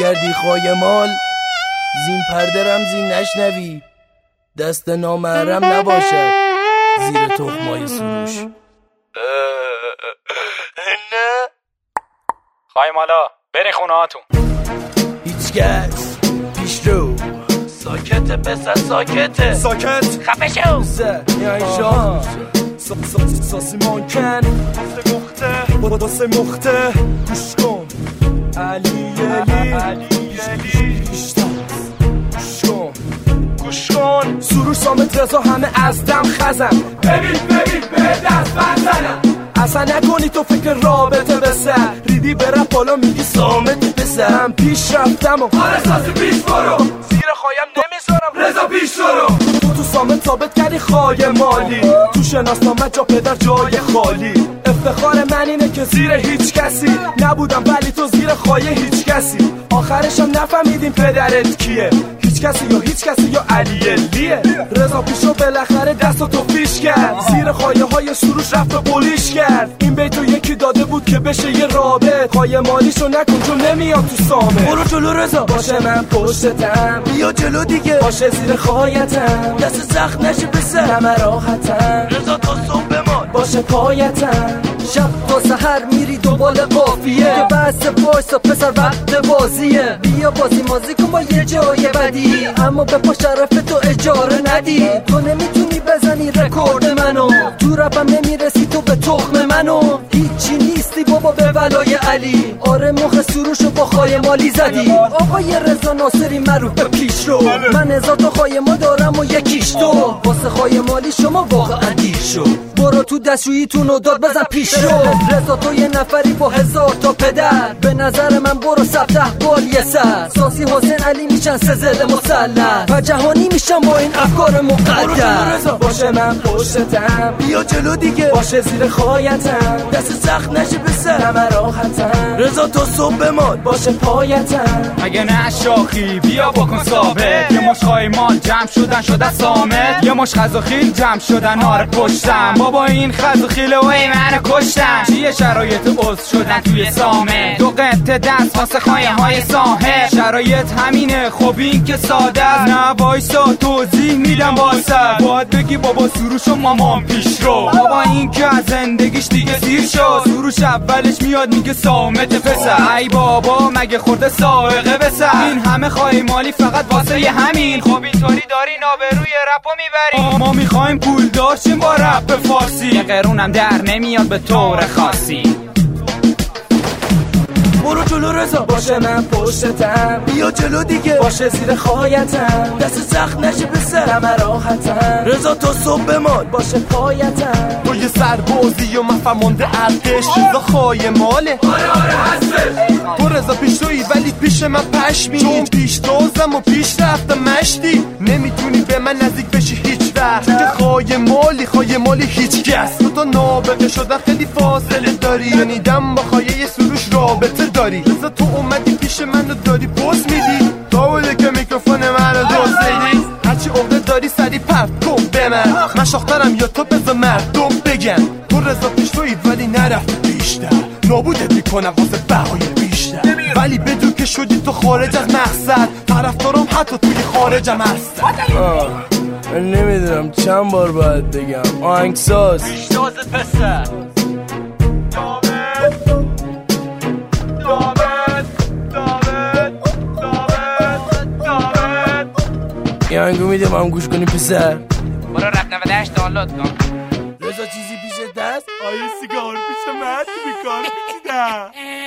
برگردی خایمال، زین پرده رمزی نشنوی، دست نامحرم نباشد زیر تخمای سروش. نه خایمالا برین خونه هاتون. هیچ کس پیش رو ساکته پسر ساکته ساکت خفه شو یعنی شا ساسی مانکن واسه مخته گوش کن علی گوش کن سروش سامت رضا همه از دم خزم. ببین به دست بزنم اصلا نکنی تو فکر رابطه به سر ریدی برم بالا میگی سامت پسرم پیش رفتم و آره ساسی پیش برو زیر خوایم نمیذارم رضا پیش برو. تو سامت ثابت کردی خواهی مالی، تو شناسنامه جا پدر جای خالی. افتخار من اینه که زیر هیچ کسی نبودم ولی تو زیر خواهی هیچ کسی. آخرشم نفهمیدیم پدرت کیه، هیچ کسی یا علیه. رضا پیشو بالاخره دستو تو پیش کرد، زیر خواهی های سروش رفت و پولیش کرد. این بیتو یکی داده بود که بشه یه رابط، خواهی مالیشو نکن چون نمیاد تو سامه. برو جلو رضا باشه من پشتتم، بیا جلو دیگه باشه زیر خواهیتم، دست سخت نشه بسر همه راحتم. رضا تا صبح بمان باشه پایتم، شب تا سحر میری دنبال قافیه که بحث وایسا پسر وقت بازیه. بیا بازی مازی کن با یه جای بدی، اما به پا شرف تو اجاره ندی. تو نمیتونی بزنی رکورد منو، تو رپم نمیرسی تو به تخم منو. هیچی نیستی بابا به ولای علی، آره مخ سروشو با خواهی مالی زدی. آقای رضا ناصری معروف به پیش رو، من هزار تا خواهی ما دارم و یکیش تو. واسه خواهی مالی شما واقعا دیر شو، برو تو دستشوییتون و داد بزن پیش رو. رضا تو یه نفری با 1000 تا پدر، به نظر من برو 17 بال یه سر. ساسی حسین علی میشن سزل مسلح و جهانی میشن با این افکار مقدر. رضا باشه من پشتتم، بیا جلو دیگه باشه زیر خواهیتم، دست سخت نشه به سر همه راحتم. رضا تو صبح بمان باشه پایتم، اگه نه شاخی بیا بکن ثابت. یه مش خایمال جمع شدن سامت، یه مش خزوخیل جمع شدن آره پشتم. بابا این خزوخیل و ای منو کشتن، چیه شرایط عضو شدن توی سامت. دو قطع دست واسه خواهی های صاحب، شرایط همینه خب این که ساده است. نه وایسا توضیح میدم واسه، باید بگی بابا سروش و مامان پیش رو. بابا این که از زندگیش دیگه سیر شد، سروش اولش میاد میگه سامت پسر. ای بابا مگه خورده سائقه بسر، این همه خواهی مالی فقط واسه ی همین. خب اینطوری داری نابروی رپو میبری. ما میخوایم پول داشتیم با رپ فارسی، یه قرونم در نمیاد به طور خاصی. برو جلو رضا باشه من پشتتم، بیا جلو دیگه باشه زیر خواهیتم، دست سخت نشه به سر همه راحتم. رضا تا صبح بمان باشه پایتم. تو یه سربازی و مفهمونده ارتش، رضا خواهی ماله آره هستش. تو رضا پیش تویی ولی پیش من پشمی، چون پیش دوزم و پیش رفتم مشتی. نمیتونی به من نزدیک بشی هیچ وقت، چون که خواهی مالی هیچ کس. تو تا نابغه شدن خیلی فاصله داری، یعنی دم با خواهی سروش رابطه داری. رضا تو اومدی پیش منو داری پوز میدی، تا بوده که میکروفون منو دوزیدی. هرچی عقده داری سری پرت کن به من شاخترم یا تو بذار مردم بگن. تو رضا پیش تویی ولی نرفتی بیشتر، نابودت میکنم واسه بهای بیشتر. ولی بدون که شدی تو خارج از مقصد، طرفدارم حتی توی خارجم هستن. من نمیدونم چند بار باید بگم آهنگساز پیشتازت پسر. یه آهنگو میدیم هم گوش کنی پسر. برو رپ 98 دانلود کن. رضا چیزی پیش دست آیه سیگار پیش من میکن پیچیدم.